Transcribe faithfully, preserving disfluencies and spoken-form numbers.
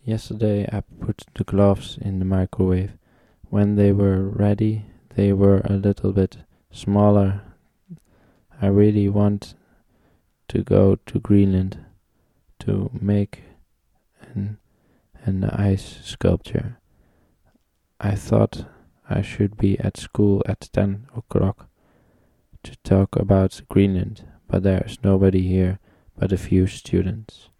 Yesterday I put the gloves in the microwave. When they were ready, they were a little bit smaller. I really want to go to Greenland to make an, an ice sculpture. I thought I should be at school at ten o'clock to talk about Greenland, but there is nobody here but a few students.